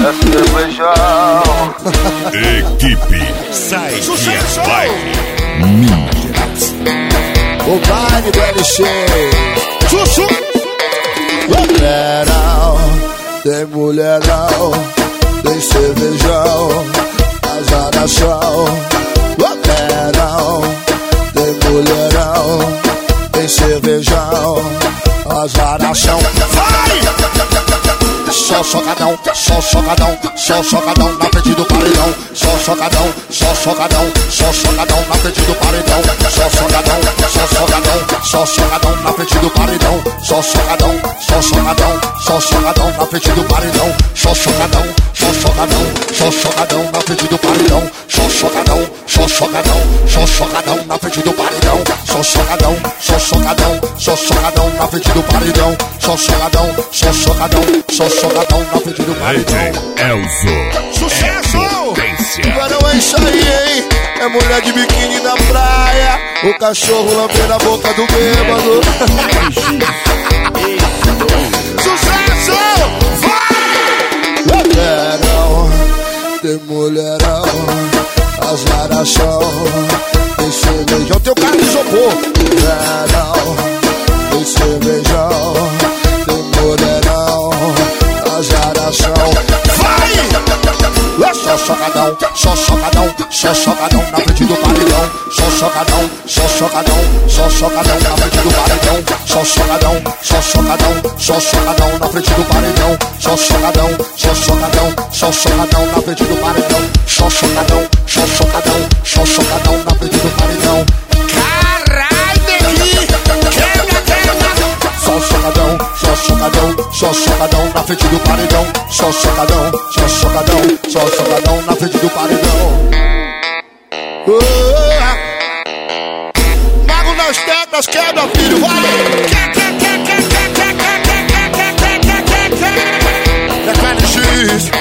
cervejão. Equipe Sai Dia Baile Minas. O baile do LX. Chuchu. Mulherão, tem mulherão, tem cervejão, azaração. Mulherão, tem mulherão, tem cervejão, azaração. Vai! Só socadão, só socadão, só socadão na frente do paredão. Só socadão, só socadão, só socadão na frente do paredão. Só socadão, só socadão, só socadão na frente do paredão. Só socadão, só socadão, só socadão na frente do paredão. Só socadão, só socadão, só socadão na frente do paredão. Só socadão, só socadão, só socadão na frente do paredão. Só socadão, só socadão, só socadão na frente do paredão. Só socadão, só socadão, só socadão na frente do paredão. Elzo. Sucesso! Verão é isso aí, hein? É mulher de biquíni na praia, o cachorro lambendo a boca do bêbado. Sucesso! Vai! Mulherão, tem mulherão, azaração, tem cervejão, tem o cara de isopor. Mulherão, tem cervejão, tem mulherão, azaração. Vai! Só socadão, só socadão, só socadão na frente do paredão. Só socadão, só socadão, só socadão na frente do paredão. Só socadão, só socadão, só socadão na frente do paredão. Só socadão, só socadão, só socadão na frente do paredão. Só socadão, só socadão, só socadão na frente do paredão. Caralho, Negri, só socadão, só socadão, só socadão na frente do paredão. Só socadão, só socadão, só socadão na frente do paredão. Mago nas teclas, quebra, filho, vai! É KNX.